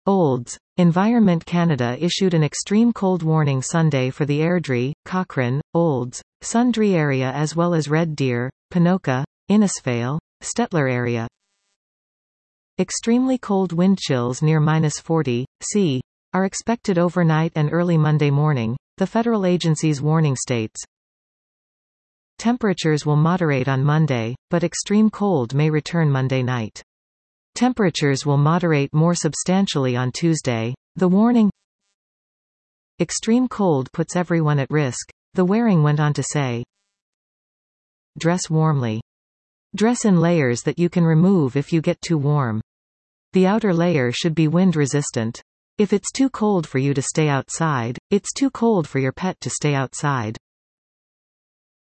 Olds. Environment Canada issued an extreme cold warning Sunday for the Airdrie, Cochrane, Olds, Sundre area as well as Red Deer, Ponoka, Innisfail, Stettler area. Extremely cold wind chills near -40 C are expected overnight and early Monday morning, the federal agency's warning states. Temperatures will moderate on Monday, but extreme cold may return Monday night. Temperatures will moderate more substantially on Tuesday. The warning, extreme cold puts everyone at risk, the Waring went on to say. Dress warmly. Dress in layers that you can remove if you get too warm. The outer layer should be wind resistant. If it's too cold for you to stay outside, it's too cold for your pet to stay outside.